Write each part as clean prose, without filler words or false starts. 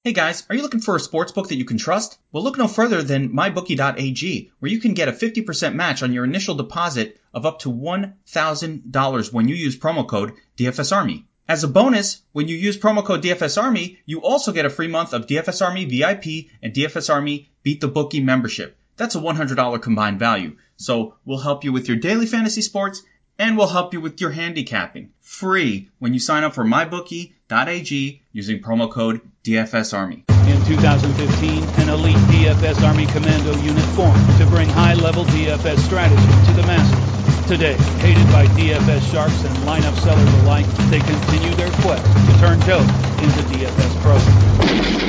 Hey guys, are you looking for a sports book that you can trust? Well, look no further than MyBookie.ag, where you can get a 50% match on your initial deposit of up to $1,000 when you use promo code DFSArmy. As a bonus, when you use promo code DFSArmy, you also get a free month of DFS Army VIP and DFS Army Beat the Bookie membership. That's a $100 combined value. So we'll help you with your daily fantasy sports and we'll help you with your handicapping. Free when you sign up for MyBookie.ag using promo code DFSArmy. In 2015, an elite DFS Army Commando unit formed to bring high-level DFS strategy to the masses. Today, aided by DFS sharks and lineup sellers alike, they continue their quest to turn Joe into DFS pros.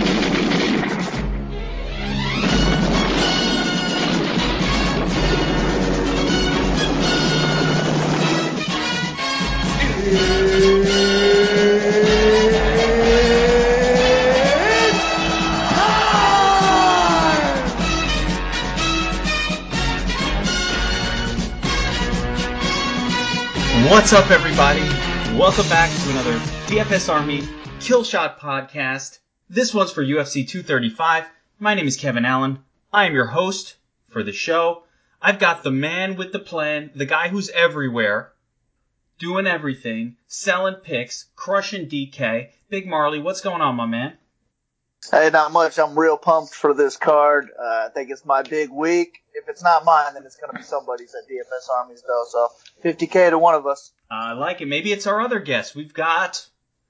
What's up, everybody? Welcome back to another DFS Army Kill Shot podcast. This one's for UFC 235. My name is Kevin Allen. I am your host for the show. I've got the man with the plan, the guy who's everywhere, doing everything, selling picks, crushing DK. Big Marley, what's going on, my man? Hey, not much. I'm real pumped for this card. I think it's my big week. If it's not mine, then it's going to be somebody's at DFS Armies, though. So $50K to one of us. I like it. Maybe it's our other guest. We've got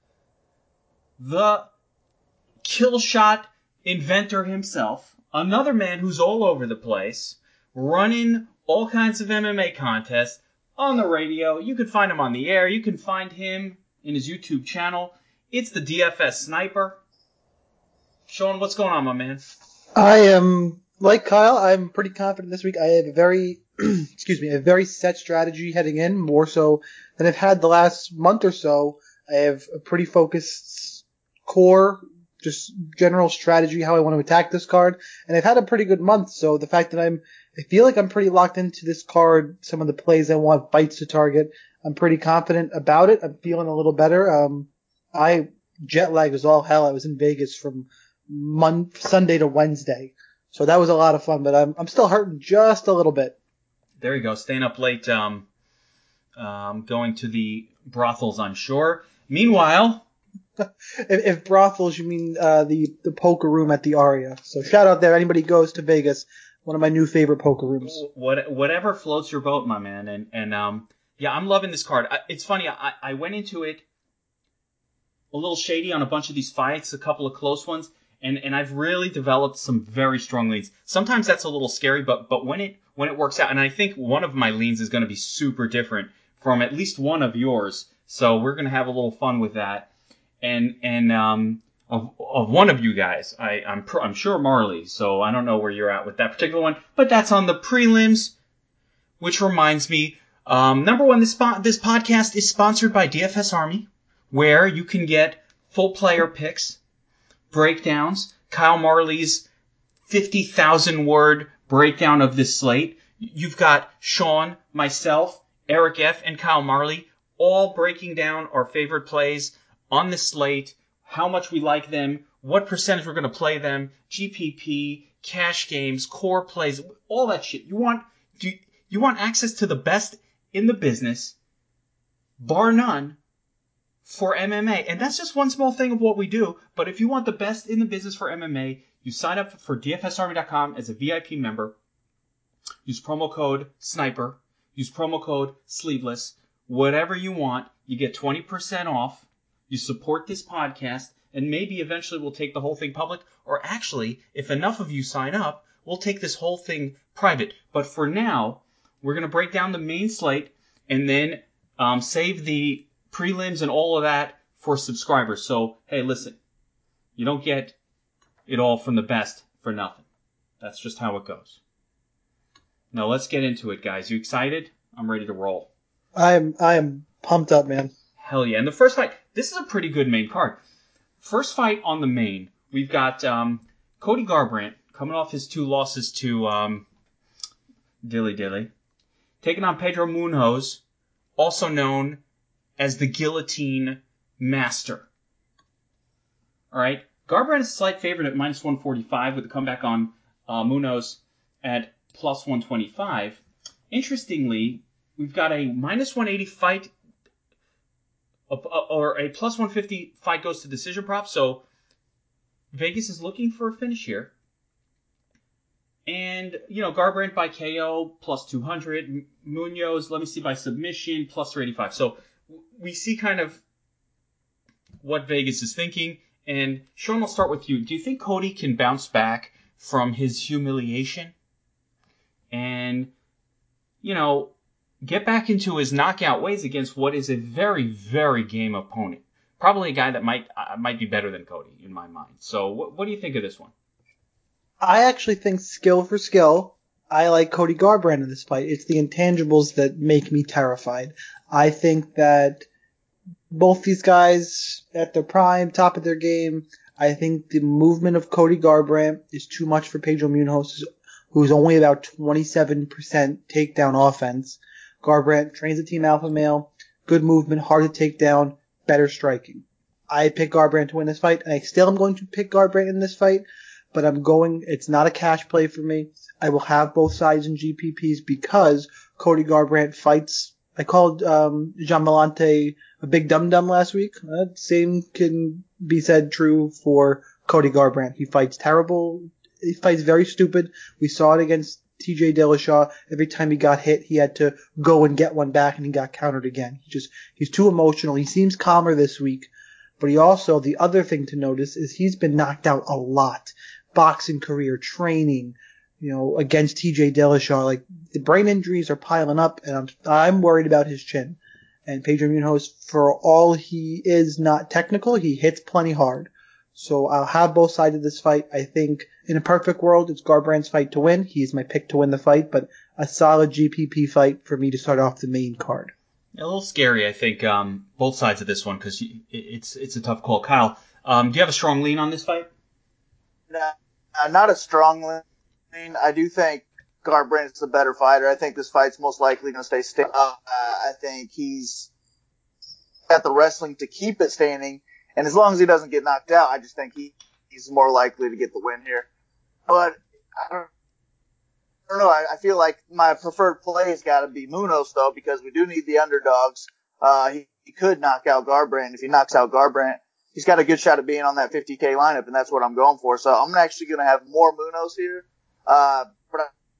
the kill shot inventor himself, another man who's all over the place, running all kinds of MMA contests on the radio. You can find him on the air. You can find him in his YouTube channel. It's the DFS Sniper. Sean, what's going on, my man? I am, like Kyle, I'm pretty confident this week. I have a very, a very set strategy heading in, more so than I've had the last month or so. I have a pretty focused core, just general strategy, how I want to attack this card. And I've had a pretty good month, so the fact that I feel like I'm pretty locked into this card, some of the plays I want, fights to target, I'm pretty confident about it. I'm feeling a little better. I jet lagged as all hell. I was in Vegas from Sunday to Wednesday. So that was a lot of fun, but I'm still hurting just a little bit. There you go. Staying up late, going to the brothels, I'm sure. Meanwhile, if brothels, you mean the poker room at the Aria. So shout out there. Anybody goes to Vegas, one of my new favorite poker rooms. Whatever floats your boat, my man. And yeah, I'm loving this card. It's funny. I went into it a little shady on a bunch of these fights, a couple of close ones. And I've really developed some very strong leans. Sometimes that's a little scary, but when it works out, and I think one of my leans is going to be super different from at least one of yours. So we're going to have a little fun with that. And of one of you guys, I'm sure Marley. So I don't know where you're at with that particular one, but that's on the prelims. Which reminds me, number one, this podcast is sponsored by DFS Army, where you can get full player picks, breakdowns, Kyle Marley's 50,000 word breakdown of this slate. You've got Sean, myself, Eric F., and Kyle Marley all breaking down our favorite plays on this slate, how much we like them, what percentage we're going to play them, GPP, cash games, core plays, all that shit. You want access to the best in the business, bar none, for MMA. And that's just one small thing of what we do. But if you want the best in the business for MMA, you sign up for DFSArmy.com as a VIP member. Use promo code SNIPER. Use promo code SLEEVELESS. Whatever you want, you get 20% off. You support this podcast. And maybe eventually we'll take the whole thing public. Or actually, if enough of you sign up, we'll take this whole thing private. But for now, we're going to break down the main slate and then save the prelims and all of that for subscribers. So, hey, listen, you don't get it all from the best for nothing. That's just how it goes. Now, let's get into it, guys. You excited? I'm ready to roll. I am pumped up, man. Hell yeah. And the first fight, this is a pretty good main card. First fight on the main, we've got Cody Garbrandt coming off his 2 losses to Dilly Dilly, taking on Pedro Munhoz, also known as the Guillotine Master. All right? Garbrandt is a slight favorite at minus 145 with a comeback on Munoz at plus 125. Interestingly, we've got a minus 180 fight or a plus 150 fight goes to decision prop. So Vegas is looking for a finish here. And, Garbrandt by KO plus 200. Munoz, let me see, by submission plus 385. So we see kind of what Vegas is thinking. And Sean, I'll start with you. Do you think Cody can bounce back from his humiliation and, get back into his knockout ways against what is a very, very game opponent? Probably a guy that might be better than Cody in my mind. So what do you think of this one? I actually think skill for skill, I like Cody Garbrandt in this fight. It's the intangibles that make me terrified. I think that both these guys at their prime, top of their game, I think the movement of Cody Garbrandt is too much for Pedro Munoz, who's only about 27% takedown offense. Garbrandt trains a team alpha male, good movement, hard to take down, better striking. I pick Garbrandt to win this fight, and I still am going to pick Garbrandt in this fight, but it's not a cash play for me. I will have both sides in GPPs because Cody Garbrandt fights. I called Jean Malante a big dum-dum last week. Same can be said true for Cody Garbrandt. He fights terrible. He fights very stupid. We saw it against TJ Dillashaw. Every time he got hit, he had to go and get one back, and he got countered again. He's too emotional. He seems calmer this week. But the other thing to notice is he's been knocked out a lot. Boxing career, training, against TJ Dillashaw. Like, the brain injuries are piling up, and I'm worried about his chin. And Pedro Munoz, for all he is not technical, he hits plenty hard. So I'll have both sides of this fight. I think in a perfect world, it's Garbrandt's fight to win. He's my pick to win the fight, but a solid GPP fight for me to start off the main card. A little scary, I think, both sides of this one, because it's a tough call. Kyle, do you have a strong lean on this fight? Not a strong lean. I do think Garbrandt's the better fighter. I think this fight's most likely going to stay standing. I think he's got the wrestling to keep it standing, and as long as he doesn't get knocked out, I just think he's more likely to get the win here. But I don't know. I feel like my preferred play has got to be Munoz, though, because we do need the underdogs. He could knock out Garbrandt. If he knocks out Garbrandt, he's got a good shot at being on that 50K lineup, and that's what I'm going for. So I'm actually going to have more Munoz here. But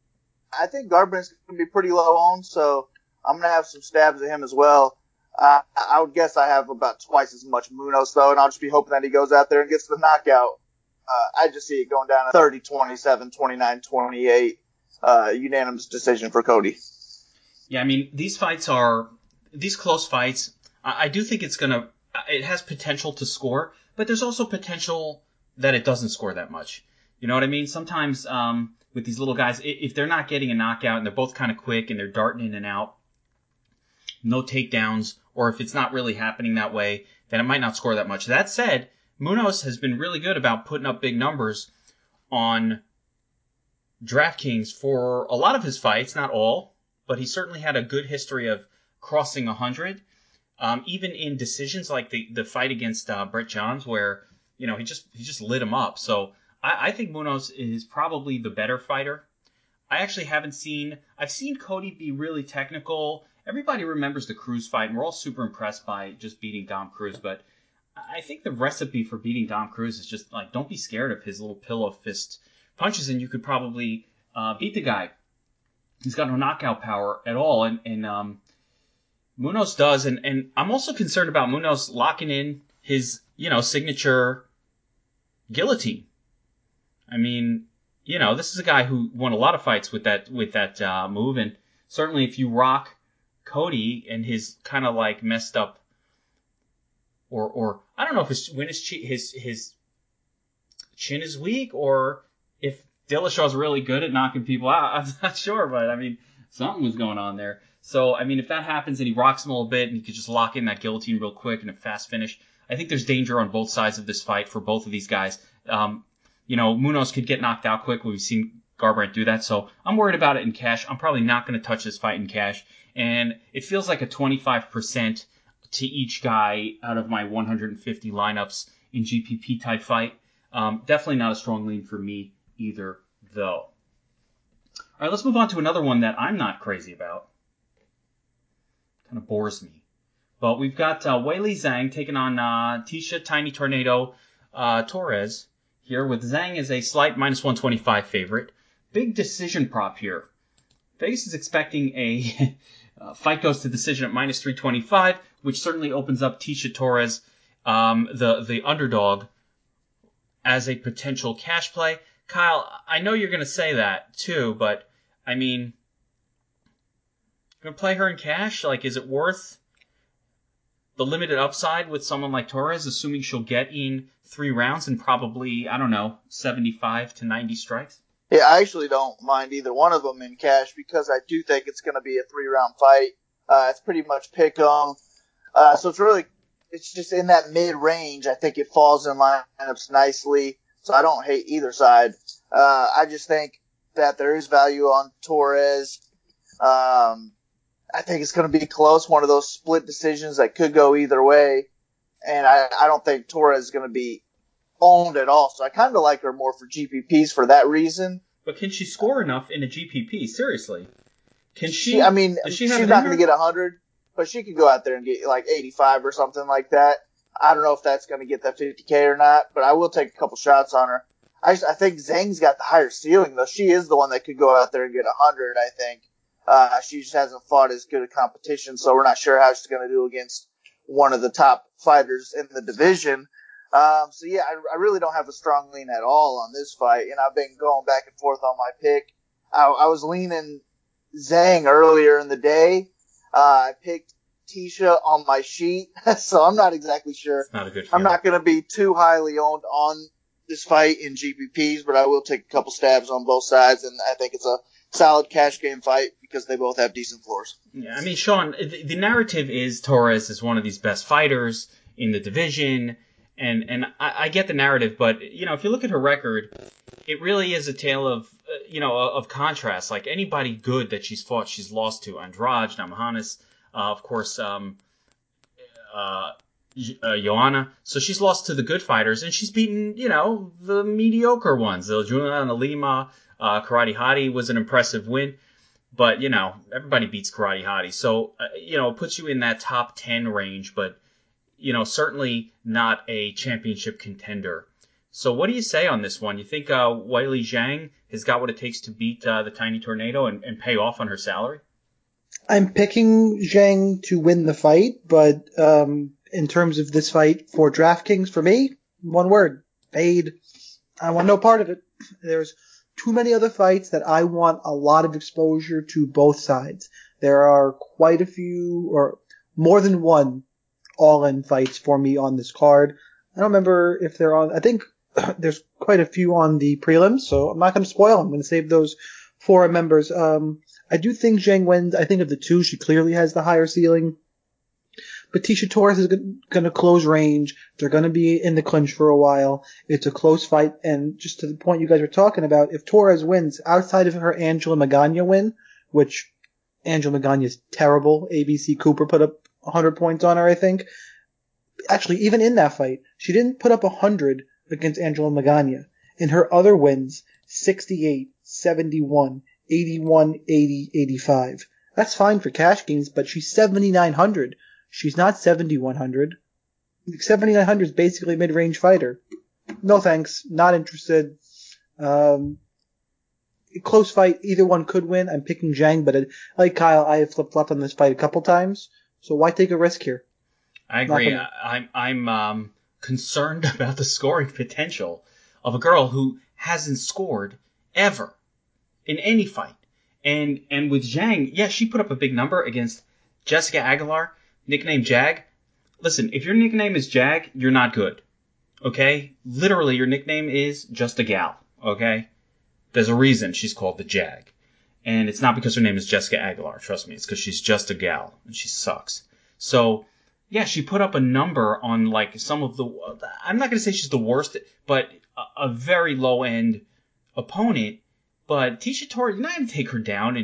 I think Garbrandt's going to be pretty low owned, so I'm going to have some stabs at him as well. I would guess I have about twice as much Munoz, though, and I'll just be hoping that he goes out there and gets the knockout. I just see it going down to 30-27, 29-28, unanimous decision for Cody. Yeah, I mean, these close fights, I do think it has potential to score, but there's also potential that it doesn't score that much. You know what I mean? Sometimes with these little guys, if they're not getting a knockout and they're both kind of quick and they're darting in and out, no takedowns, or if it's not really happening that way, then it might not score that much. That said, Munoz has been really good about putting up big numbers on DraftKings for a lot of his fights, not all, but he certainly had a good history of crossing 100. Even in decisions like the fight against Brett Johns, where he just lit him up. So I think Munoz is probably the better fighter. I actually I've seen Cody be really technical. Everybody remembers the Cruz fight, and we're all super impressed by just beating Dom Cruz. But I think the recipe for beating Dom Cruz is just like, don't be scared of his little pillow fist punches, and you could probably beat the guy. He's got no knockout power at all, and Munoz does, and I'm also concerned about Munoz locking in his, signature guillotine. I mean, this is a guy who won a lot of fights with that move, and certainly if you rock Cody and his kind of like messed up, or I don't know if his chin is weak, or if Dillashaw's really good at knocking people out. I'm not sure, but I mean, something was going on there. So, I mean, if that happens and he rocks him a little bit and he could just lock in that guillotine real quick and a fast finish, I think there's danger on both sides of this fight for both of these guys. Munoz could get knocked out quick. We've seen Garbrandt do that. So I'm worried about it in cash. I'm probably not going to touch this fight in cash. And it feels like a 25% to each guy out of my 150 lineups in GPP type fight. Definitely not a strong lean for me either, though. All right, let's move on to another one that I'm not crazy about. Kind of bores me. But we've got Weili Zhang taking on Tisha Tiny Tornado Torres here, with Zhang as a slight minus 125 favorite. Big decision prop here. Vegas is expecting a fight goes to decision at minus 325, which certainly opens up Tisha Torres, the underdog, as a potential cash play. Kyle, I know you're going to say that too, but I mean, going to play her in cash? Like, is it worth the limited upside with someone like Torres, assuming she'll get in 3 rounds and probably, I don't know, 75 to 90 strikes? Yeah, I actually don't mind either one of them in cash because I do think it's going to be a 3-round fight. It's pretty much pick 'em. So it's just in that mid range. I think it falls in lineups nicely. So I don't hate either side. I just think that there is value on Torres. I think it's going to be close. One of those split decisions that could go either way. And I don't think Torres is going to be owned at all. So I kind of like her more for GPPs for that reason. But can she score enough in a GPP? Seriously. Can she? She's not going to get 100, but she could go out there and get like 85 or something like that. I don't know if that's going to get that 50K or not, but I will take a couple shots on her. I think Zhang's got the higher ceiling, though. She is the one that could go out there and get 100, I think. She just hasn't fought as good a competition, so we're not sure how she's going to do against one of the top fighters in the division. I really don't have a strong lean at all on this fight, and I've been going back and forth on my pick. I was leaning Zhang earlier in the day. I picked Tisha on my sheet, so I'm not exactly sure. It's not a good feeling. I'm not going to be too highly owned on this fight in GPPs, but I will take a couple stabs on both sides, and I think it's a solid cash game fight because they both have decent floors. Yeah, I mean, Sean, the narrative is Torres is one of these best fighters in the division, and I get the narrative, but if you look at her record, it really is a tale of of contrast. Like, anybody good that she's fought, she's lost to. Andrade, Namajunas, of course, Joanna. So she's lost to the good fighters, and she's beaten the mediocre ones. Juliana Lima, Karate Hottie was an impressive win. But, everybody beats Karate Hottie. So, it puts you in that top 10 range, but, certainly not a championship contender. So what do you say on this one? You think Weili Zhang has got what it takes to beat the Tiny Tornado and pay off on her salary? I'm picking Zhang to win the fight, but in terms of this fight for DraftKings, for me, one word, fade. I want no part of it. There's too many other fights that I want a lot of exposure to both sides. There are quite a few, or more than one, all-in fights for me on this card. I don't remember if they're on. I think there's quite a few on the prelims, so I'm not going to spoil them. I'm going to save those for our members. I do think Zhang wins. I think of the two, she clearly has the higher ceiling. But Tisha Torres is going to close range. They're going to be in the clinch for a while. It's a close fight. And just to the point you guys were talking about, if Torres wins, outside of her Angela Magana win, which Angela Magana is terrible, ABC Cooper put up 100 points on her, I think. Actually, even in that fight, she didn't put up 100 against Angela Magana. In her other wins, 68, 71, 81, 80, 85. That's fine for cash games, but she's 7,900. She's not 7,100. 7,900 is basically a mid-range fighter. No thanks. Not interested. Close fight. Either one could win. I'm picking Zhang, but like Kyle, I have flip-flopped on this fight a couple times. So why take a risk here? I agree. I'm concerned about the scoring potential of a girl who hasn't scored ever in any fight. And with Zhang, yeah, she put up a big number against Jessica Aguilar, nicknamed Jag. Listen, if your nickname is Jag, you're not good. Okay? Literally, your nickname is just a gal. Okay? There's a reason she's called the Jag. And it's not because her name is Jessica Aguilar. Trust me. It's because she's just a gal. And she sucks. So, yeah, she put up a number on, like, some of the... I'm not going to say she's the worst, but a very low-end opponent. But Tisha Torres, you're not going to take her down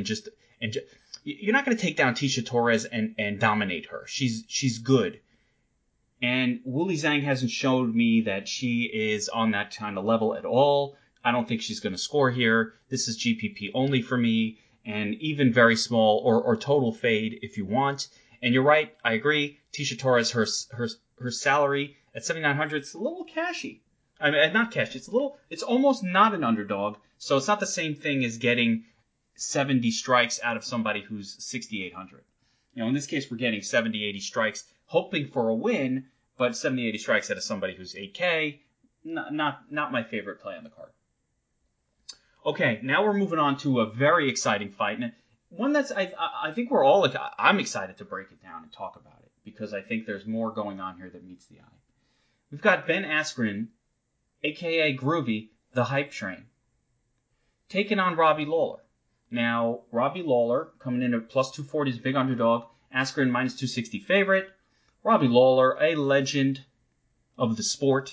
you're not going to take down Tisha Torres and dominate her. She's good. And Wuli Zhang hasn't showed me that she is on that kind of level at all. I don't think she's going to score here. This is GPP only for me, and even very small or total fade if you want. And you're right, I agree. Tisha Torres, her salary at 7,900 is a little cashy. I mean, not cashy. It's almost not an underdog. So it's not the same thing as getting 70 strikes out of somebody who's 6,800. In this case, we're getting 70, 80 strikes, hoping for a win, but 70, 80 strikes out of somebody who's 8K, not my favorite play on the card. Okay, now we're moving on to a very exciting fight, and one that's I think I'm excited to break it down and talk about it because I think there's more going on here that meets the eye. We've got Ben Askren, aka Groovy, the hype train, taking on Robbie Lawler. Now, Robbie Lawler coming in at plus 240 is a big underdog. Askren minus 260 favorite. Robbie Lawler, a legend of the sport.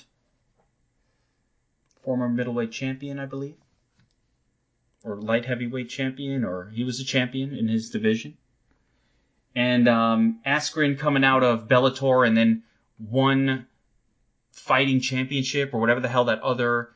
Former middleweight champion, I believe. Or light heavyweight champion, or he was a champion in his division. And Askren coming out of Bellator and then won fighting championship or whatever the hell that other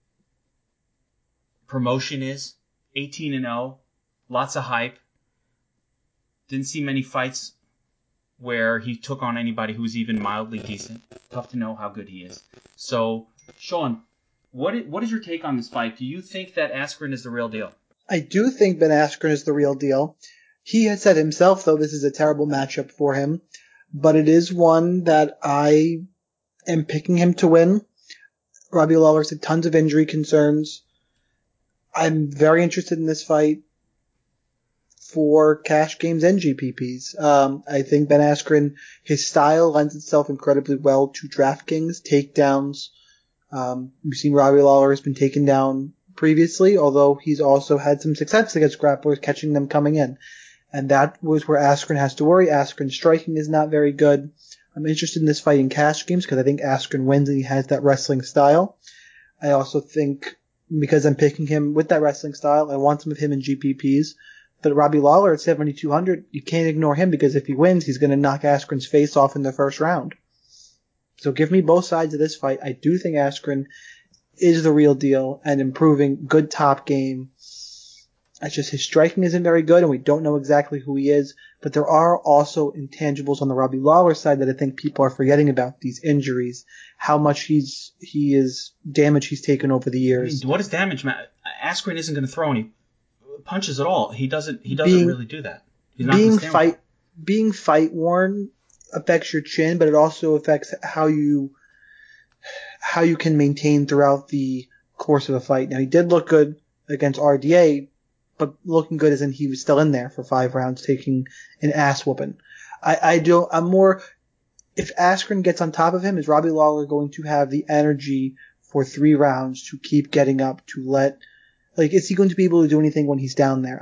promotion is. 18-0, lots of hype. Didn't see many fights where he took on anybody who was even mildly decent. Tough to know how good he is. So, Sean, what is your take on this fight? Do you think that Askren is the real deal? I do think Ben Askren is the real deal. He has said himself, though, this is a terrible matchup for him, but it is one that I am picking him to win. Robbie Lawler's had tons of injury concerns. I'm very interested in this fight for cash games and GPPs. I think Ben Askren, his style lends itself incredibly well to DraftKings takedowns. We've seen Robbie Lawler has been taken down previously, although he's also had some success against grapplers, catching them coming in. And that was where Askren has to worry. Askren's striking is not very good. I'm interested in this fight in cash games because I think Askren wins and he has that wrestling style. I also think, because I'm picking him with that wrestling style, I want some of him in GPPs. But Robbie Lawler at 7,200, you can't ignore him because if he wins, he's going to knock Askren's face off in the first round. So give me both sides of this fight. I do think Askren is the real deal and improving, good top game. It's just his striking isn't very good and we don't know exactly who he is. But there are also intangibles on the Robbie Lawler side that I think people are forgetting about. These injuries, how much damage he's taken over the years. I mean, what is damage, Matt? Askren isn't going to throw any punches at all. He doesn't really do that. He's not being fight worn affects your chin, but it also affects how you can maintain throughout the course of a fight. Now, he did look good against RDA, but looking good as in he was still in there for 5 rounds taking an ass whooping. I'm more, if Askren gets on top of him, is Robbie Lawler going to have the energy for 3 rounds to keep getting up, is he going to be able to do anything when he's down there?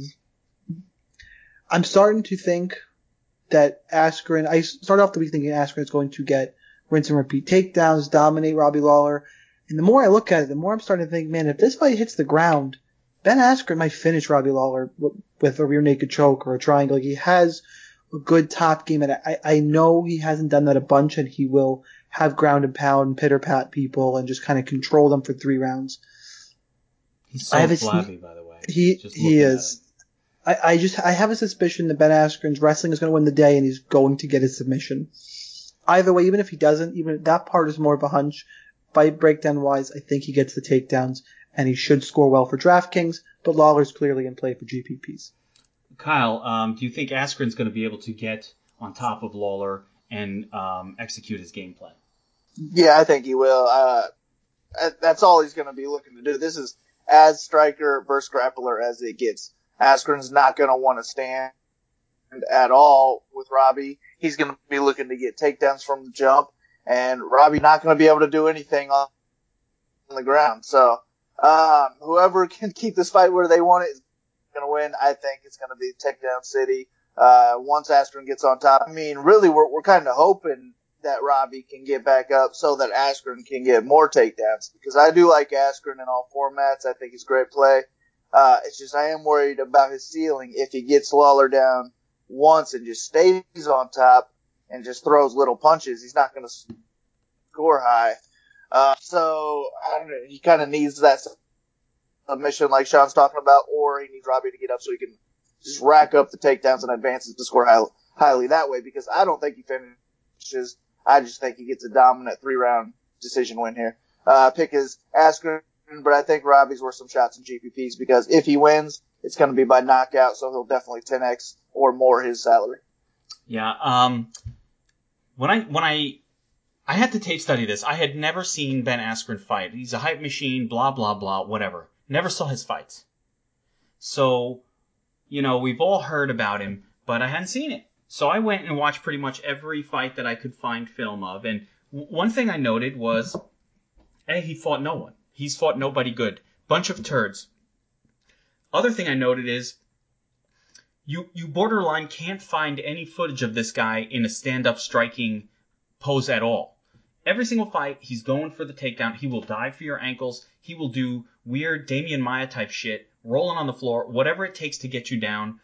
I'm starting to think that I started off the week thinking Askren is going to get rinse and repeat takedowns, dominate Robbie Lawler. And the more I look at it, the more I'm starting to think, man, if this fight hits the ground, Ben Askren might finish Robbie Lawler with a rear naked choke or a triangle. He has a good top game, and I know he hasn't done that a bunch, and he will have ground and pound, pitter pat people, and just kind of control them for 3 rounds. He's so flabby, by the way. He is. I have a suspicion that Ben Askren's wrestling is going to win the day, and he's going to get his submission. Either way, even if he doesn't, even if that part is more of a hunch, fight breakdown wise, I think he gets the takedowns, and he should score well for DraftKings. But Lawler's clearly in play for GPPs. Kyle, do you think Askren's going to be able to get on top of Lawler and execute his game plan? Yeah, I think he will. That's all he's going to be looking to do. This is as striker versus grappler as it gets. Askren's not going to want to stand at all with Robbie. He's going to be looking to get takedowns from the jump, and Robbie not going to be able to do anything on the ground. So whoever can keep this fight where they want it is going to win. I think it's going to be takedown city once Askren gets on top. I mean, really, we're kind of hoping that Robbie can get back up so that Askren can get more takedowns, because I do like Askren in all formats. I think he's great play. It's just I am worried about his ceiling if he gets Lawler down once and just stays on top. and just throws little punches, he's not going to score high. So I don't know, he kind of needs that submission like Sean's talking about, or he needs Robbie to get up so he can just rack up the takedowns and advances to score highly that way, because I don't think he finishes. I just think he gets a dominant 3-round decision win here. Pick is Askren, but I think Robbie's worth some shots in GPPs, because if he wins, it's going to be by knockout, so he'll definitely 10x or more his salary. Yeah. When I had to tape study this, I had never seen Ben Askren fight. He's a hype machine, blah, blah, blah, whatever. Never saw his fights. So, we've all heard about him, but I hadn't seen it. So I went and watched pretty much every fight that I could find film of. And one thing I noted was, he fought no one. He's fought nobody good. Bunch of turds. Other thing I noted is, you borderline can't find any footage of this guy in a stand-up striking pose at all. Every single fight, he's going for the takedown. He will dive for your ankles. He will do weird Damian Maia type shit, rolling on the floor, whatever it takes to get you down.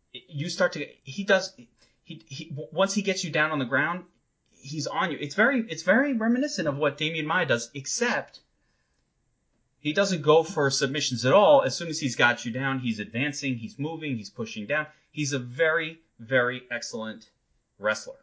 Once he gets you down on the ground, he's on you. It's very reminiscent of what Damian Maia does, except he doesn't go for submissions at all. As soon as he's got you down, he's advancing, he's moving, he's pushing down. He's a very, very excellent wrestler.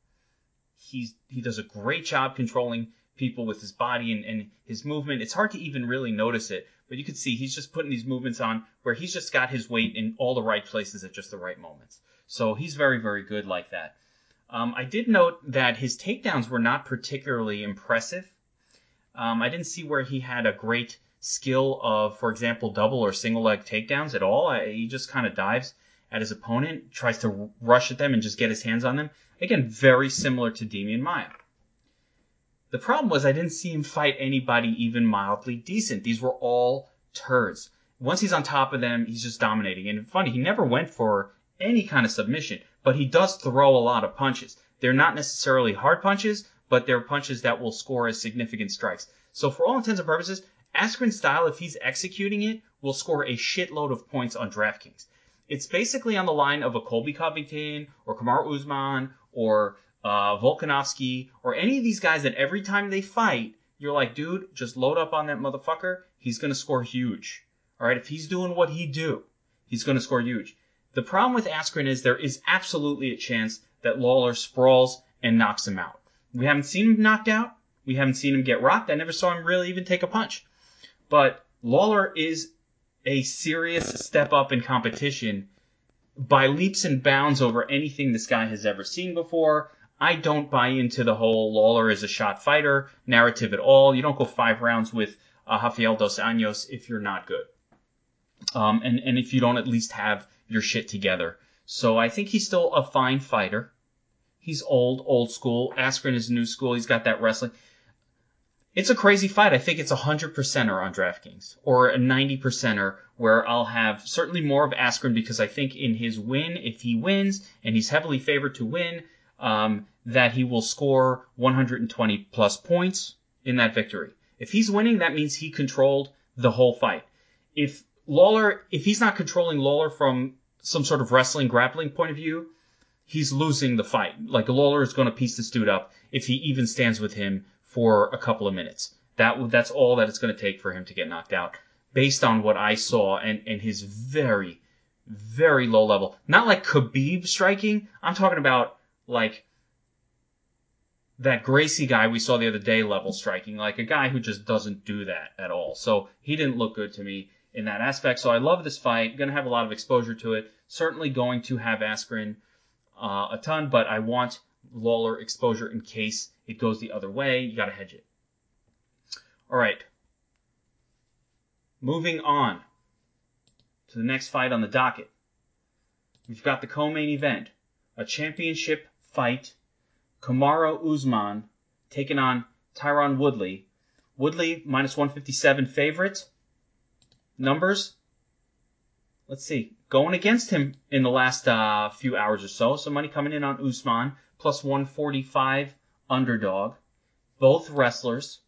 He does a great job controlling people with his body and his movement. It's hard to even really notice it, but you can see he's just putting these movements on where he's just got his weight in all the right places at just the right moments. So he's very, very good like that. I did note that his takedowns were not particularly impressive. I didn't see where he had a great skill of, for example, double or single leg takedowns at all. He just kind of dives at his opponent, tries to rush at them and just get his hands on them. Again, very similar to Damian Maia. The problem was I didn't see him fight anybody even mildly decent. These were all turds. Once he's on top of them, he's just dominating. And funny, he never went for any kind of submission, but he does throw a lot of punches. They're not necessarily hard punches, but they're punches that will score as significant strikes. So for all intents and purposes, Askren's style, if he's executing it, will score a shitload of points on DraftKings. It's basically on the line of a Colby Covington or Kamaru Usman or Volkanovski or any of these guys that every time they fight, you're like, dude, just load up on that motherfucker. He's going to score huge. All right, if he's doing what he do, he's going to score huge. The problem with Askren is there is absolutely a chance that Lawler sprawls and knocks him out. We haven't seen him knocked out. We haven't seen him get rocked. I never saw him really even take a punch. But Lawler is a serious step up in competition by leaps and bounds over anything this guy has ever seen before. I don't buy into the whole Lawler is a shot fighter narrative at all. You don't go 5 rounds with Rafael Dos Anjos if you're not good. And if you don't at least have your shit together. So I think he's still a fine fighter. He's old school. Askren is new school. He's got that wrestling. It's a crazy fight. I think it's 100%er on DraftKings or a 90%er where I'll have certainly more of Askren because I think in his win, if he wins and he's heavily favored to win, that he will score 120 plus points in that victory. If he's winning, that means he controlled the whole fight. If he's not controlling Lawler from some sort of wrestling grappling point of view, he's losing the fight. Like Lawler is going to piece this dude up if he even stands with him for a couple of minutes. That's all that it's going to take for him to get knocked out, based on what I saw and his very, very low level. Not like Khabib striking. I'm talking about like that Gracie guy we saw the other day level striking, like a guy who just doesn't do that at all. So he didn't look good to me in that aspect. So I love this fight. Going to have a lot of exposure to it. Certainly going to have Askren a ton, but I want Lawler exposure in case it goes the other way. You got to hedge it. All right. Moving on to the next fight on the docket. We've got the co-main event, a championship fight. Kamaru Usman taking on Tyron Woodley. Woodley minus 157 favorite. Numbers. Let's see. Going against him in the last few hours or so. Some money coming in on Usman. Plus 145 underdog. Both wrestlers.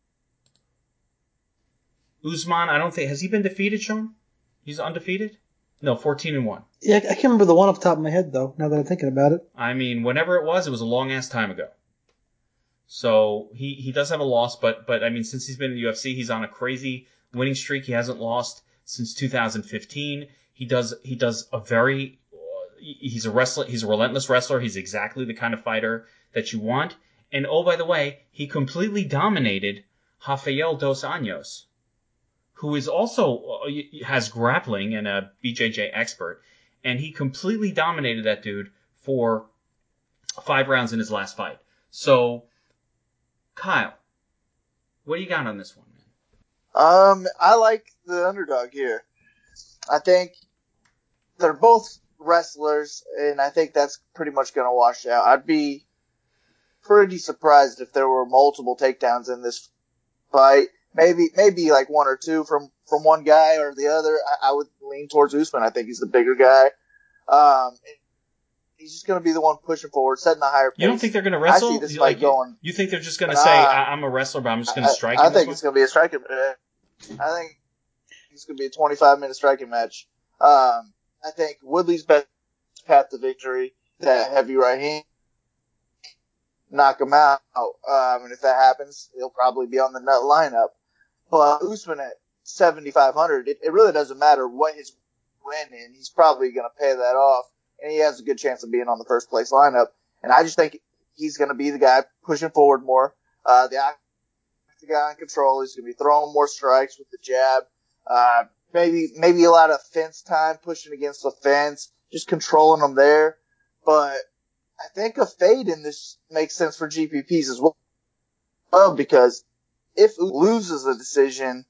Usman, I don't think... Has he been defeated, Sean? He's undefeated? No, 14-1. Yeah, I can't remember the one off the top of my head though. Now that I'm thinking about it. I mean, whenever it was a long ass time ago. So he does have a loss, but I mean, since he's been in the UFC, he's on a crazy winning streak. He hasn't lost since 2015. He does a very he's a wrestler. He's a relentless wrestler. He's exactly the kind of fighter that you want. And oh, by the way, he completely dominated Rafael dos Anjos, who is also has grappling and a BJJ expert, and he completely dominated that dude for 5 rounds in his last fight. So, Kyle, what do you got on this one, man? I like the underdog here. I think they're both wrestlers, and I think that's pretty much going to wash out. I'd be pretty surprised if there were multiple takedowns in this fight. Maybe like 1 or 2 from one guy or the other. I would lean towards Usman. I think he's the bigger guy. He's just going to be the one pushing forward, setting the higher pace. You don't think they're going to wrestle? I see this fight going. You think they're just going to say, I'm a wrestler, but I'm just going to strike? I think it's going to be a striking match. I think it's going to be a 25-minute striking match. I think Woodley's best path to victory, that heavy right hand, knock him out. And if that happens, he'll probably be on the nut lineup. But Usman at 7,500, it really doesn't matter what his win is. He's probably going to pay that off, and he has a good chance of being on the first place lineup. And I just think he's going to be the guy pushing forward more. The guy in control. He's going to be throwing more strikes with the jab. Maybe a lot of fence time, pushing against the fence, just controlling them there. But I think a fade in this makes sense for GPPs as well, because if he loses a decision,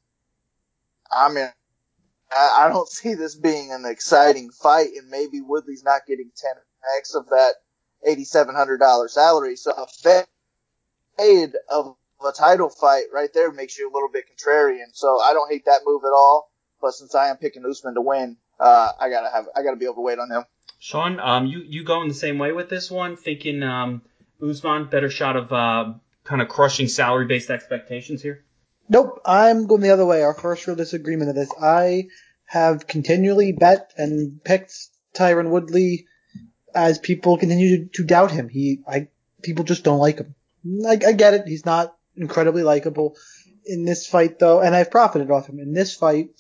I mean, I don't see this being an exciting fight, and maybe Woodley's not getting 10x of that $8,700 salary. So a fade of a title fight right there makes you a little bit contrarian. So I don't hate that move at all. But since I am picking Usman to win, I gotta be overweight on him. Sean, you going the same way with this one, thinking Usman better shot of kind of crushing salary-based expectations here? Nope, I'm going the other way. Our first real disagreement of this. I have continually bet and picked Tyron Woodley as people continue to doubt him. People just don't like him. I get it. He's not incredibly likable. In this fight, though, and I've profited off him. In this fight,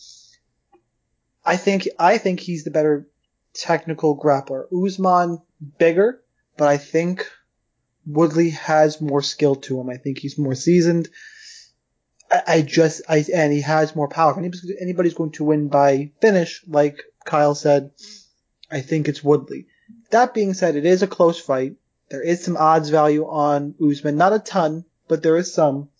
I think he's the better technical grappler. Usman bigger, but I think Woodley has more skill to him. I think he's more seasoned. And he has more power. If anybody's going to win by finish, like Kyle said, I think it's Woodley. That being said, it is a close fight. There is some odds value on Usman. Not a ton, but there is some.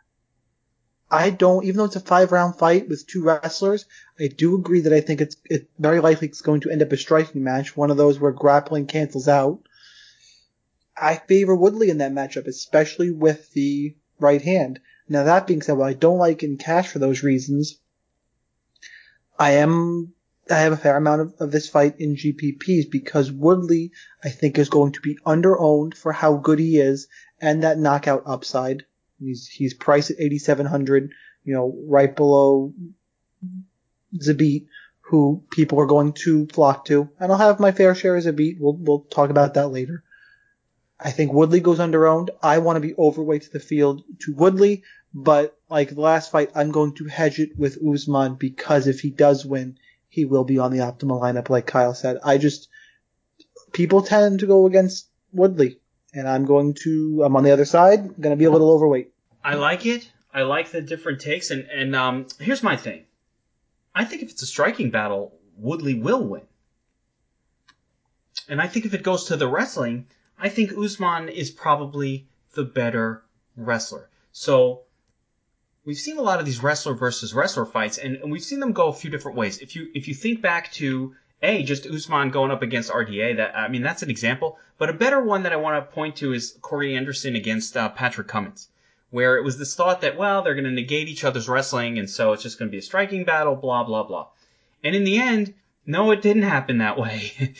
Even though it's a 5-round fight with 2 wrestlers, I do agree that I think it's very likely it's going to end up a striking match, one of those where grappling cancels out. I favor Woodley in that matchup, especially with the right hand. Now that being said, while I don't like in cash for those reasons, I have a fair amount of this fight in GPPs because Woodley, I think, is going to be under-owned for how good he is and that knockout upside. He's priced at 8,700, right below Zabit, who people are going to flock to. And I'll have my fair share of Zabit. We'll talk about that later. I think Woodley goes under-owned. I want to be overweight to the field to Woodley, but like the last fight, I'm going to hedge it with Usman because if he does win, he will be on the optimal lineup, like Kyle said. People tend to go against Woodley. And I'm on the other side, going to be a little overweight. I like it. I like the different takes. And here's my thing. I think if it's a striking battle, Woodley will win. And I think if it goes to the wrestling, I think Usman is probably the better wrestler. So we've seen a lot of these wrestler versus wrestler fights, and we've seen them go a few different ways. If you think back to just Usman going up against RDA, that's an example. But a better one that I want to point to is Corey Anderson against Patrick Cummins, where it was this thought that, they're going to negate each other's wrestling, and so it's just going to be a striking battle, blah, blah, blah. And in the end, no, it didn't happen that way.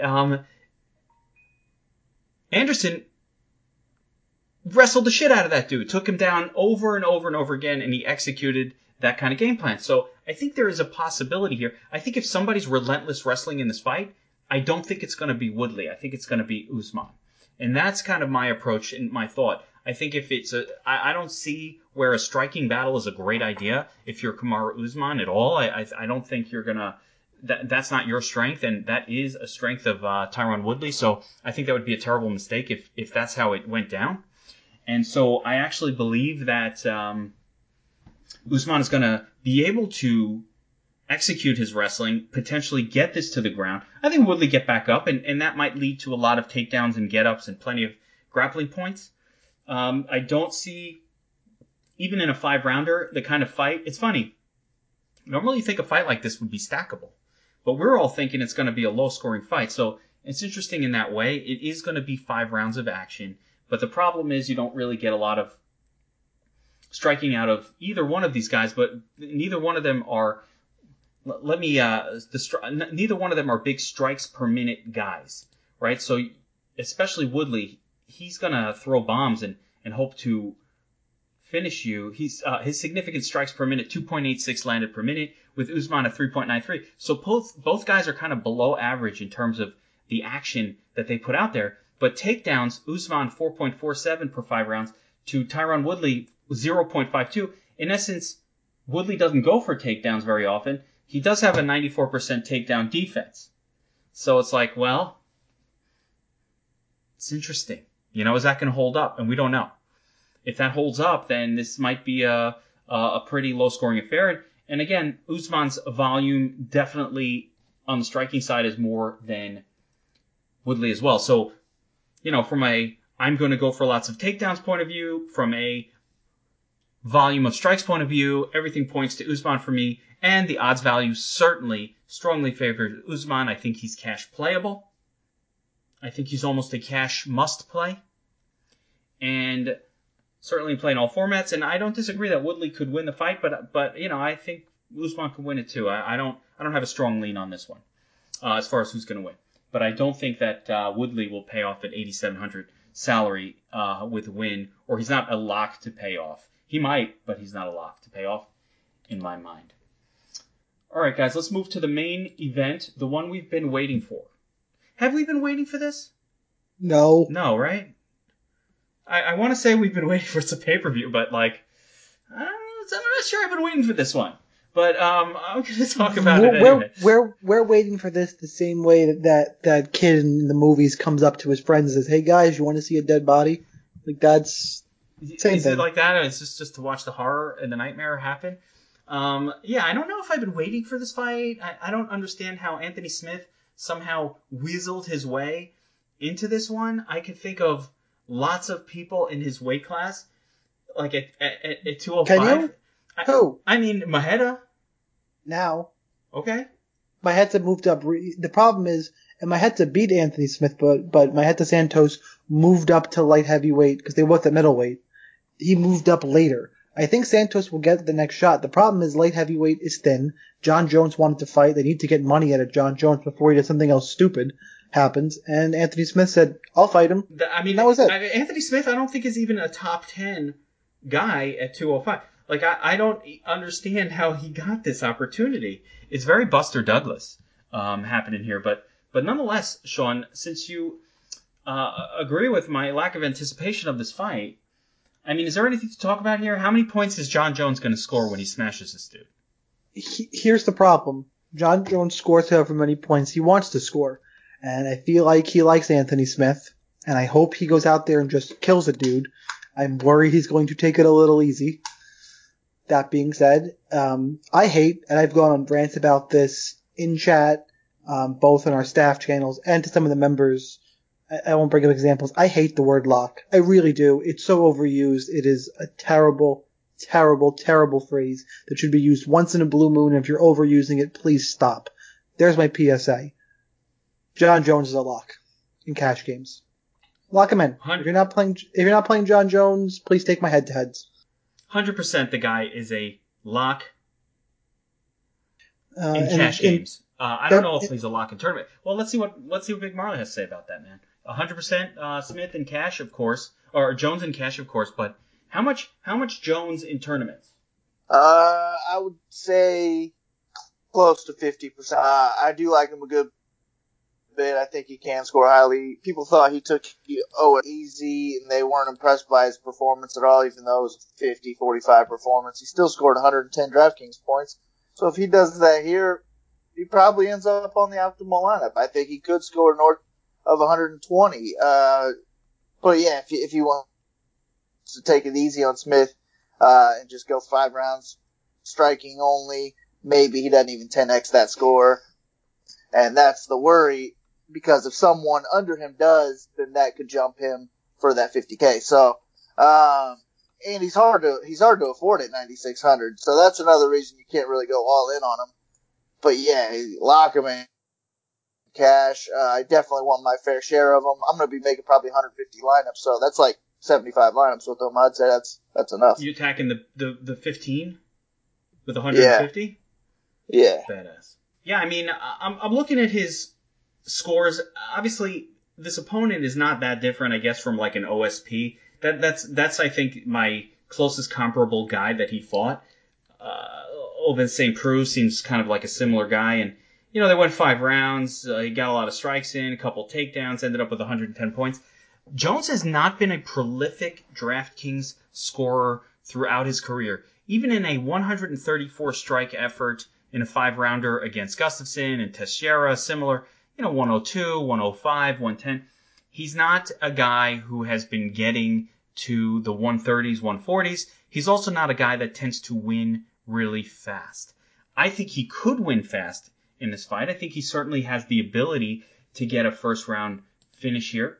Anderson wrestled the shit out of that dude, took him down over and over and over again, and he executed that kind of game plan. So I think there is a possibility here. I think if somebody's relentless wrestling in this fight, I don't think it's going to be Woodley. I think it's going to be Usman. And that's kind of my approach and my thought. I think if it's I don't see where a striking battle is a great idea if you're Kamaru Usman at all. I don't think you're going to, that's not your strength, and that is a strength of Tyron Woodley. So I think that would be a terrible mistake if that's how it went down. And so I actually believe that Usman is going to be able to execute his wrestling, potentially get this to the ground. I think Woodley get back up, and that might lead to a lot of takedowns and get-ups and plenty of grappling points. I don't see, even in a 5-rounder, the kind of fight. It's funny. Normally you think a fight like this would be stackable, but we're all thinking it's going to be a low-scoring fight. So it's interesting in that way. It is going to be 5 rounds of action, but the problem is you don't really get a lot of striking out of either one of these guys, but neither one of them are, neither one of them are big strikes per minute guys, right? So especially Woodley, he's going to throw bombs and hope to finish you. His significant strikes per minute, 2.86 landed per minute, with Usman at 3.93. So both guys are kind of below average in terms of the action that they put out there. But takedowns, Usman 4.47 per 5 rounds to Tyron Woodley 0.52. In essence, Woodley doesn't go for takedowns very often. He does have a 94% takedown defense. So it's like, well, it's interesting. Is that going to hold up? And we don't know. If that holds up, then this might be a pretty low-scoring affair. And again, Usman's volume definitely on the striking side is more than Woodley as well. So, from I'm going to go for lots of takedowns point of view, from a volume of strikes point of view, everything points to Usman for me. And the odds value certainly strongly favors Usman. I think he's cash playable. I think he's almost a cash must play. And certainly play in all formats. And I don't disagree that Woodley could win the fight, but I think Usman could win it too. I don't have a strong lean on this one as far as who's going to win. But I don't think that Woodley will pay off at $8,700 salary with a win, or he's not a lock to pay off. He might, but he's not a lock to pay off in my mind. All right, guys, let's move to the main event, the one we've been waiting for. Have we been waiting for this? No. No, right? I want to say we've been waiting for some pay-per-view, but I'm not sure I've been waiting for this one. But I'm going to talk about it anyway. We're waiting for this the same way that kid in the movies comes up to his friends and says, "Hey guys, you want to see a dead body?" Like that's same Is thing. it like that? It's just to watch the horror and the nightmare happen? Yeah, I don't know if I've been waiting for this fight. I don't understand how Anthony Smith somehow weaseled his way into this one. I can think of lots of people in his weight class, like at 205. Can you? Who? I mean, Maheda. Now. Okay. Maheta moved up. The problem is, and Maheta beat Anthony Smith, but Maheta Santos moved up to light heavyweight because they were both at middleweight. He moved up later. I think Santos will get the next shot. The problem is light heavyweight is thin. John Jones wanted to fight. They need to get money out of John Jones before he does something else stupid happens. And Anthony Smith said, "I'll fight him." I mean, that was it. Anthony Smith, I don't think is even a top 10 guy at 205. Like, I don't understand how he got this opportunity. It's very Buster Douglas happening here. But nonetheless, Sean, since you agree with my lack of anticipation of this fight, I mean, is there anything to talk about here? How many points is John Jones going to score when he smashes this dude? Here's the problem. John Jones scores however many points he wants to score. And I feel like he likes Anthony Smith. And I hope he goes out there and just kills a dude. I'm worried he's going to take it a little easy. That being said, I hate, and I've gone on rants about this in chat, both on our staff channels and to some of the members. I won't bring up examples. I hate the word lock. I really do. It's so overused. It is a terrible, terrible, terrible phrase that should be used once in a blue moon. If you're overusing it, please stop. There's my PSA. John Jones is a lock in cash games. Lock him in. If you're not playing John Jones, please take my head-to-heads. 100% the guy is a lock in cash games. I don't know if he's a lock in tournament. Well, let's see what Big Marley has to say about that, man. 100% Smith in cash, of course, or Jones in cash, of course. But how much Jones in tournaments? I would say close to 50%. I do like him a good bit. I think he can score highly. People thought he took it easy, and they weren't impressed by his performance at all, even though it was a 50-45 performance. He still scored 110 DraftKings points. So if he does that here, he probably ends up on the optimal lineup. I think he could score north of 120. But yeah, if you want to take it easy on Smith and just go 5 rounds striking only, maybe he doesn't even 10x that score. And that's the worry, because if someone under him does, then that could jump him for that 50K. So, and he's hard to afford at 9,600. So that's another reason you can't really go all in on him. But yeah, lock him in cash. I definitely want my fair share of them. I'm going to be making probably 150 lineups. So that's like 75 lineups with them. I'd say that's enough. You attacking the 15 with 150? Yeah. Badass. Yeah, I mean, I'm looking at his scores. Obviously, this opponent is not that different, I guess, from like an OSP. That's I think my closest comparable guy that he fought. Ovince St. Preux seems kind of like a similar guy, and they went 5 rounds. He got a lot of strikes in, a couple takedowns, ended up with 110 points. Jones has not been a prolific DraftKings scorer throughout his career. Even in a 134 strike effort in a 5-rounder against Gustafsson and Teixeira, similar, 102, 105, 110. He's not a guy who has been getting to the 130s, 140s. He's also not a guy that tends to win really fast. I think he could win fast in this fight. I think he certainly has the ability to get a first-round finish here.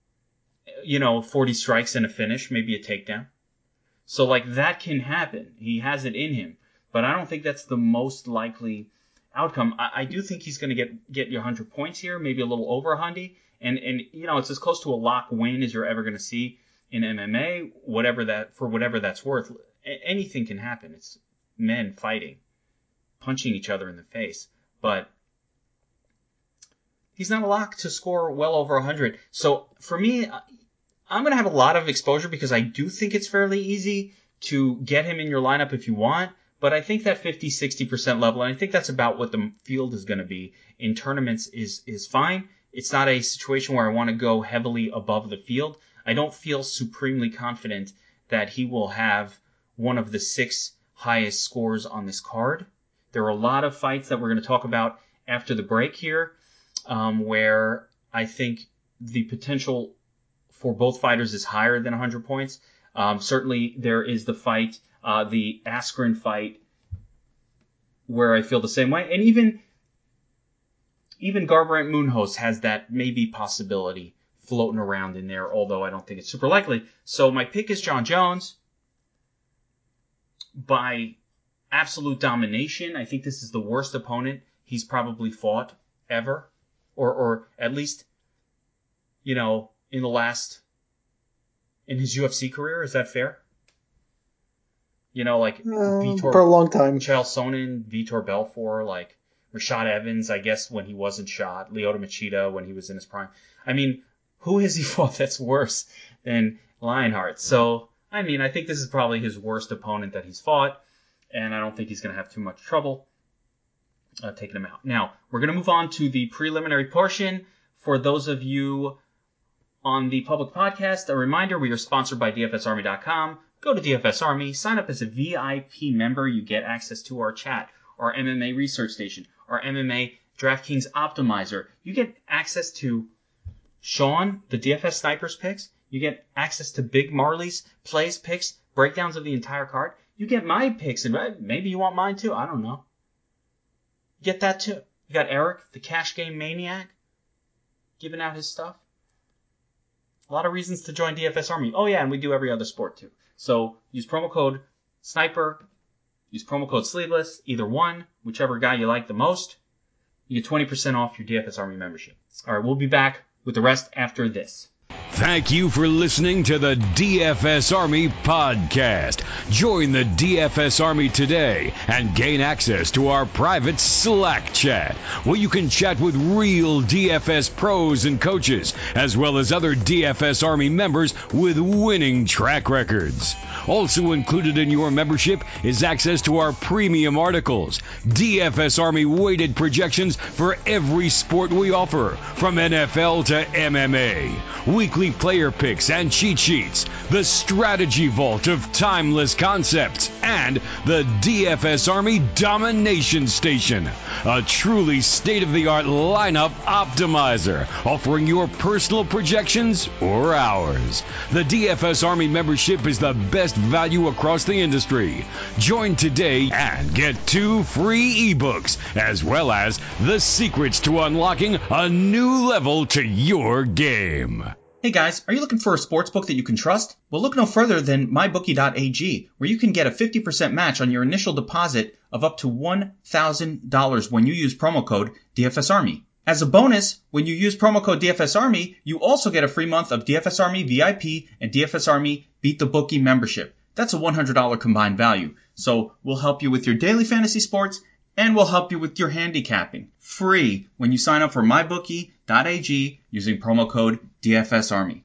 40 strikes and a finish, maybe a takedown. So, that can happen. He has it in him. But I don't think that's the most likely outcome. I do think he's going to get you 100 points here, maybe a little over 100. And it's as close to a lock win as you're ever going to see in MMA, whatever that's worth. Anything can happen. It's men fighting, punching each other in the face. But he's not a lock to score well over 100. So, for me, I'm going to have a lot of exposure because I do think it's fairly easy to get him in your lineup if you want. But I think that 50-60% level, and I think that's about what the field is going to be in tournaments, is fine. It's not a situation where I want to go heavily above the field. I don't feel supremely confident that he will have one of the 6 highest scores on this card. There are a lot of fights that we're going to talk about after the break here, where I think the potential for both fighters is higher than 100 points. Certainly, there is the fight, the Askren fight, where I feel the same way. And even Garbrandt Munoz has that maybe possibility floating around in there, although I don't think it's super likely. So my pick is Jon Jones. By absolute domination, I think this is the worst opponent he's probably fought ever. Or at least, in his UFC career. Is that fair? Vitor, for a long time. Chael Sonnen, Vitor Belfort, Rashad Evans, I guess, when he wasn't shot, Lyoto Machida when he was in his prime. I mean, who has he fought that's worse than Lionheart? So, I think this is probably his worst opponent that he's fought, and I don't think he's going to have too much trouble taking him out. Now, we're going to move on to the preliminary portion. For those of you on the public podcast, a reminder, we are sponsored by DFSArmy.com. Go to DFS Army, sign up as a VIP member. You get access to our chat, our MMA research station, our MMA DraftKings optimizer. You get access to Sean, the DFS Snipers picks. You get access to Big Marley's plays, picks, breakdowns of the entire card. You get my picks, and maybe you want mine too. I don't know. Get that too. You got Eric, the cash game maniac, giving out his stuff. A lot of reasons to join DFS Army. Oh, yeah, and we do every other sport, too. So use promo code SNIPER, use promo code SLEEVELESS, either one, whichever guy you like the most. You get 20% off your DFS Army membership. All right, we'll be back with the rest after this. Thank you for listening to the DFS Army podcast. Join the DFS Army today and gain access to our private Slack chat, where you can chat with real DFS pros and coaches, as well as other DFS Army members with winning track records. Also included in your membership is access to our premium articles, DFS Army weighted projections for every sport we offer, from NFL to MMA, weekly player picks and cheat sheets, the strategy vault of timeless concepts, and the DFS Army Domination Station, a truly state-of-the-art lineup optimizer, offering your personal projections or ours. The DFS Army membership is the best value across the industry. Join today and get 2 free ebooks, as well as the secrets to unlocking a new level to your game. Hey guys, are you looking for a sportsbook that you can trust? Well, look no further than MyBookie.ag, where you can get a 50% match on your initial deposit of up to $1,000 when you use promo code DFSArmy. As a bonus, when you use promo code DFSArmy, you also get a free month of DFS Army VIP and DFS Army Beat the Bookie membership. That's a $100 combined value. So we'll help you with your daily fantasy sports, and we'll help you with your handicapping. Free when you sign up for MyBookie.ag using promo code DFSArmy.